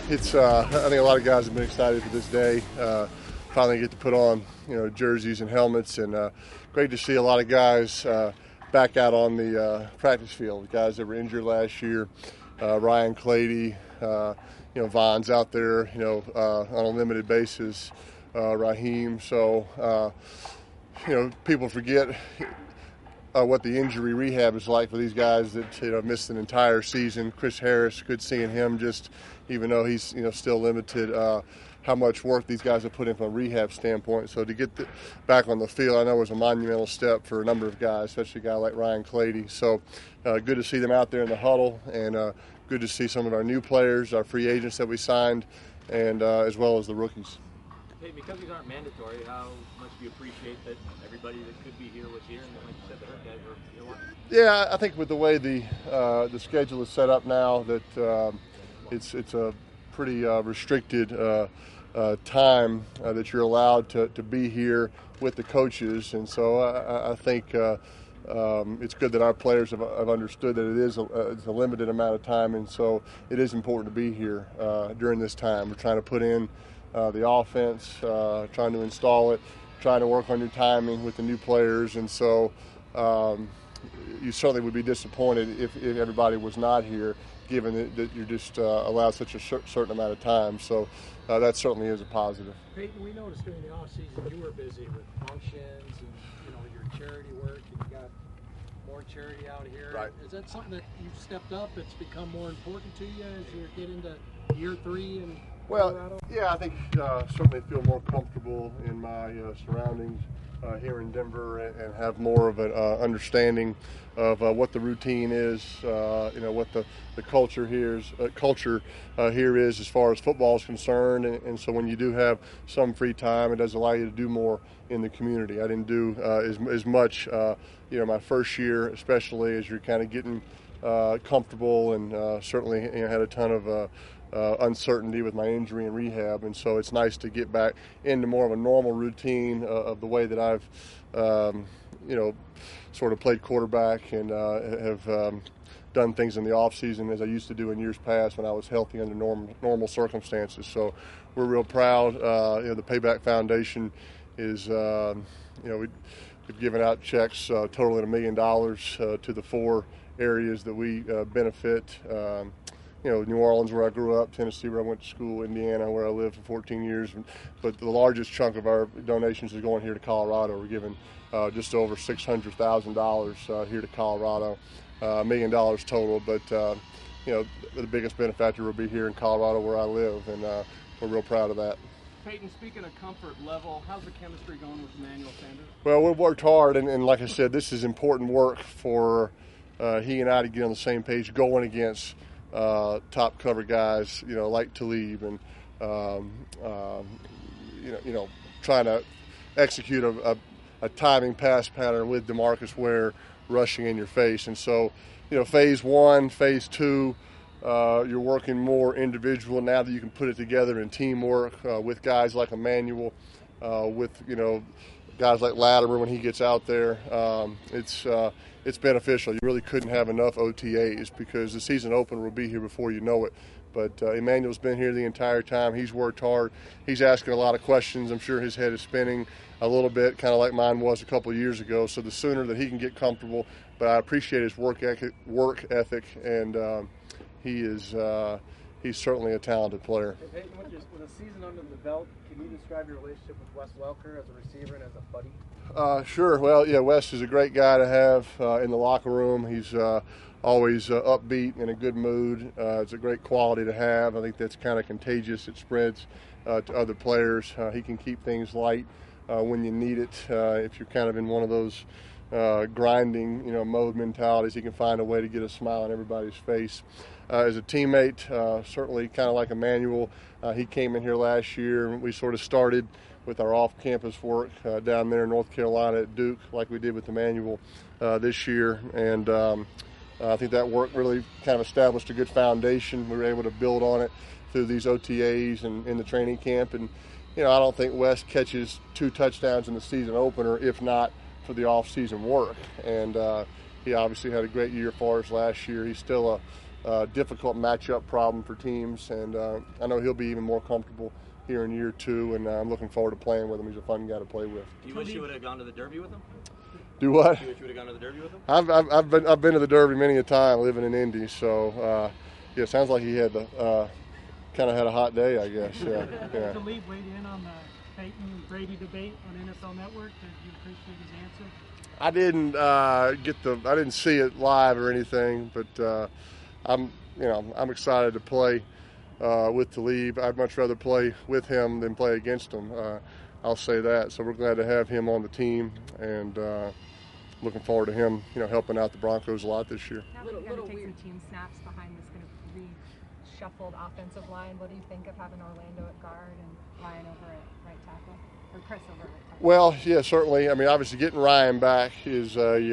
It's I think a lot of guys have been excited for this day. Finally get to put on jerseys and helmets, and great to see a lot of guys back out on the practice field. Guys that were injured last year, Ryan Clady, Von's out there, on a limited basis, Raheem. So people forget what the injury rehab is like for these guys that missed an entire season. Chris Harris, good seeing him, just even though he's still limited, how much work these guys have put in from a rehab standpoint. So to get back on the field, I know was a monumental step for a number of guys, especially a guy like Ryan Clady. So good to see them out there in the huddle, and good to see some of our new players, our free agents that we signed, and as well as the rookies. Hey, because these aren't mandatory, how much do you appreciate that everybody that could be here was here, and like you said, the hurt guys were here watching? Yeah, I think with the way the schedule is set up now, that it's a pretty restricted time that you're allowed to be here with the coaches, and so I think it's good that our players have understood that it's a limited amount of time, and so it is important to be here during this time. We're trying to put in the offense, trying to install it, trying to work on your timing with the new players, and so you certainly would be disappointed if everybody was not here, given that you're just allowed such a certain amount of time. So that certainly is a positive. Peyton, we noticed during the off season you were busy with functions and your charity work, and you got more charity out here. Right. Is that something that you've stepped up? It's become more important to you as you get into year 3 and Well, yeah, I think certainly feel more comfortable in my surroundings here in Denver, and have more of an understanding of what the routine is, what the culture here is as far as football is concerned, and so when you do have some free time, it does allow you to do more in the community. I didn't do as much, my first year, especially as you're kind of getting comfortable, and certainly had a ton of uncertainty with my injury and rehab, and so it's nice to get back into more of a normal routine of the way that I've sort of played quarterback, and have done things in the off season as I used to do in years past when I was healthy under normal circumstances. So we're real proud. The Payback Foundation is we've given out checks totaling $1 million to the 4 areas that we benefit. New Orleans, where I grew up, Tennessee, where I went to school, Indiana, where I lived for 14 years. But the largest chunk of our donations is going here to Colorado. We're giving just over $600,000 here to Colorado, $1 million total. But, the biggest benefactor will be here in Colorado, where I live, and we're real proud of that. Peyton, speaking of comfort level, how's the chemistry going with Emmanuel Sanders? Well, we've worked hard, and like I said, this is important work for he and I to get on the same page going against top cover guys, like Talib, and trying to execute a timing pass pattern with DeMarcus Ware rushing in your face. And so, phase 1, phase 2, you're working more individual now that you can put it together in teamwork with guys like Emmanuel, with guys like Latimer when he gets out there. It's beneficial. You really couldn't have enough OTAs because the season opener will be here before you know it. But Emmanuel's been here the entire time. He's worked hard. He's asking a lot of questions. I'm sure his head is spinning a little bit, kind of like mine was a couple of years ago. So the sooner that he can get comfortable, but I appreciate his work ethic, and he's certainly a talented player. Hey, with a season under the belt, can you describe your relationship with Wes Welker as a receiver and as a buddy? Sure. Well, yeah, Wes is a great guy to have in the locker room. He's always upbeat, in a good mood. It's a great quality to have. I think that's kind of contagious. It spreads to other players. He can keep things light when you need it. If you're kind of in one of those grinding, mode mentalities, he can find a way to get a smile on everybody's face. As a teammate, certainly kind of like Emmanuel, he came in here last year, and we sort of started with our off-campus work down there in North Carolina at Duke, like we did with Emmanuel this year. And I think that work really kind of established a good foundation. We were able to build on it through these OTAs and in the training camp. And, I don't think Wes catches 2 touchdowns in the season opener, if not for the off-season work. And he obviously had a great year for us last year. He's still difficult matchup problem for teams, and I know he'll be even more comfortable here in year 2, and I'm looking forward to playing with him. He's a fun guy to play with. Do you wish you would have gone to the Derby with him? Do what? Do you wish you would have gone to the Derby with him? I've been to the Derby many a time living in Indy, so yeah, it sounds like he had kind of had a hot day, I guess. Yeah. Did the league weigh in on the Peyton Brady debate on NFL Network? Did you appreciate his answer? I didn't I didn't see it live or anything, but I'm excited to play with Talib. I'd much rather play with him than play against him. I'll say that. So we're glad to have him on the team, and looking forward to him, helping out the Broncos a lot this year. Now that you're going to take some team snaps behind this kind of reshuffled offensive line, what do you think of having Orlando at guard and Ryan over at right tackle, or Chris over at right tackle? Well, yeah, certainly. I mean, obviously getting Ryan back is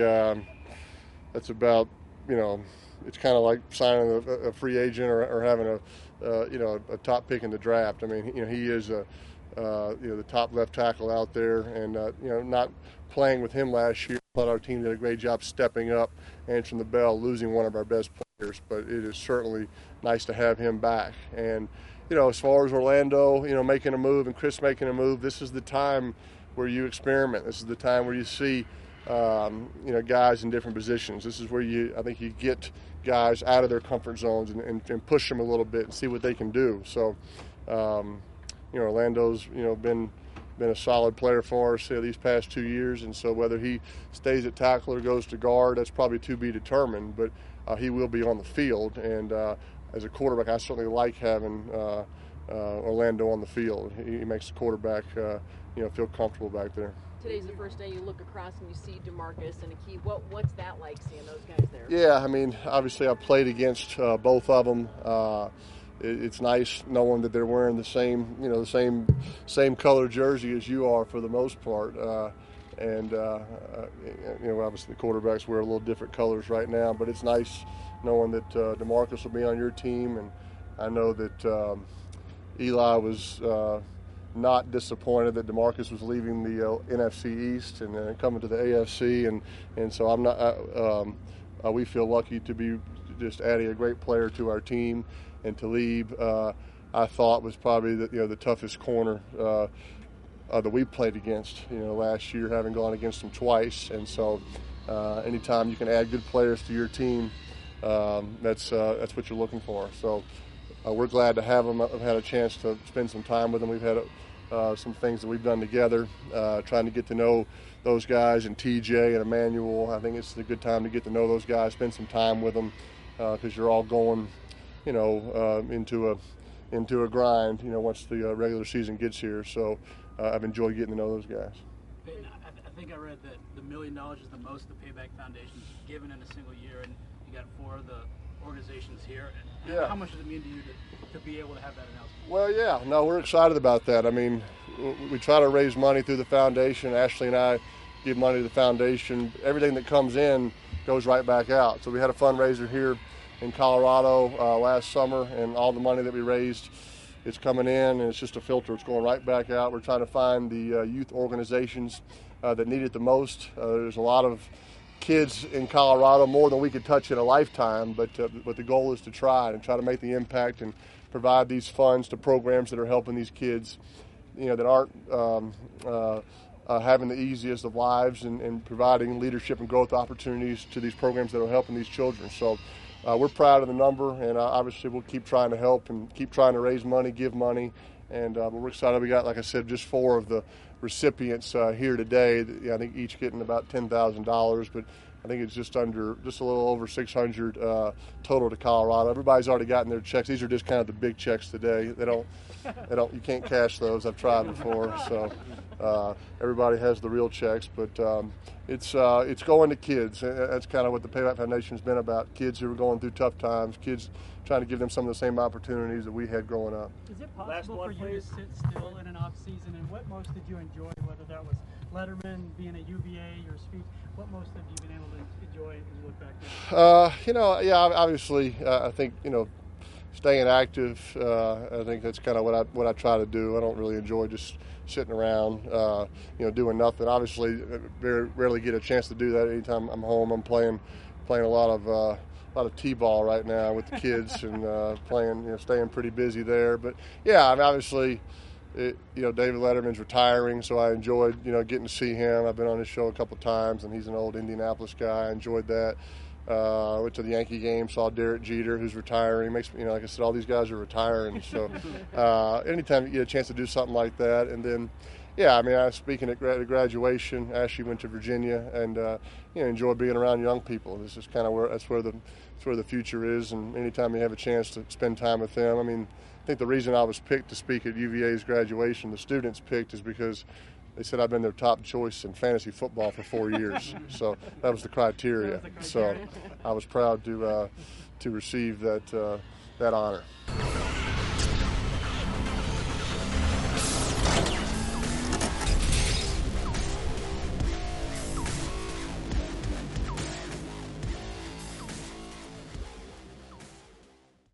that's about, it's kind of like signing a free agent or having a top pick in the draft. I mean, he is the top left tackle out there, and not playing with him last year. But our team did a great job stepping up, answering the bell, losing one of our best players. But it is certainly nice to have him back. And as far as Orlando, making a move and Chris making a move, this is the time where you experiment. This is the time where you see guys in different positions. This is where I think you get guys out of their comfort zones and push them a little bit and see what they can do. So, Orlando's been a solid player for us these past 2 years, and so whether he stays at tackle or goes to guard, that's probably to be determined. But he will be on the field, and as a quarterback, I certainly like having Orlando on the field. He makes the quarterback feel comfortable back there. Today's the first day you look across and you see DeMarcus and Akeem. What's that like, seeing those guys there? Yeah, I mean, obviously I played against both of them. It's nice knowing that they're wearing the same color jersey as you are for the most part. Obviously the quarterbacks wear a little different colors right now, but it's nice knowing that DeMarcus will be on your team, and I know that Eli was not disappointed that DeMarcus was leaving the NFC East and coming to the AFC, and so I'm not. We feel lucky to be just adding a great player to our team. And Talib, I thought, was probably the toughest corner that we played against. Last year, having gone against him twice, and so anytime you can add good players to your team, that's what you're looking for. So we're glad to have him. I've had a chance to spend some time with him. We've had some things that we've done together, trying to get to know those guys, and TJ and Emmanuel. I think it's a good time to get to know those guys, spend some time with them, because you're all going into a grind, once the regular season gets here. So I've enjoyed getting to know those guys. I think I read that the $1 million is the most the Payback Foundation's given in a single year, and you got 4 of the organizations here. And yeah. How much does it mean to you to be able to have that announcement? Well, yeah, no, we're excited about that. I mean, we try to raise money through the foundation. Ashley and I give money to the foundation. Everything that comes in goes right back out. So we had a fundraiser here in Colorado last summer, and all the money that we raised is coming in, and it's just a filter. It's going right back out. We're trying to find the youth organizations that need it the most. There's a lot of kids in Colorado, more than we could touch in a lifetime, but the goal is to try to make the impact and provide these funds to programs that are helping these kids, that aren't having the easiest of lives, and providing leadership and growth opportunities to these programs that are helping these children. So we're proud of the number, and obviously we'll keep trying to help and keep trying to raise money, give money, and we're excited. We got, like I said, just 4 of the recipients here today. I think each getting about $10,000, but I think it's just a little over 600 total to Colorado. Everybody's already gotten their checks. These are just kind of the big checks today. You can't cash those. I've tried before, so everybody has the real checks. But it's going to kids. That's kind of what the Payback Foundation's been about. Kids who are going through tough times. Kids, trying to give them some of the same opportunities that we had growing up. Is it possible for you to sit still in an off season? And what most did you enjoy? Whether that was Letterman, being at UVA, your speech, what most have you been able to enjoy as you look back there? Obviously, I think staying active. I think that's kind of what I try to do. I don't really enjoy just sitting around, doing nothing. Obviously, very rarely get a chance to do that. Anytime I'm home, I'm playing a lot of lot of t-ball right now with the kids and playing, staying pretty busy there. But yeah, I mean, obviously, David Letterman's retiring, so I enjoyed, getting to see him. I've been on his show a couple times, and he's an old Indianapolis guy. I enjoyed that. Went to the Yankee game, saw Derek Jeter, who's retiring. Makes me, like I said, all these guys are retiring. So anytime you get a chance to do something like that, and then, yeah, I mean, I was speaking at graduation. Ashley went to Virginia, and enjoy being around young people. This is kind of where the future is. And anytime you have a chance to spend time with them, I mean, I think the reason I was picked to speak at UVA's graduation, the students picked, is because they said I've been their top choice in fantasy football for 4 years. So that was the criteria. So I was proud to receive that honor.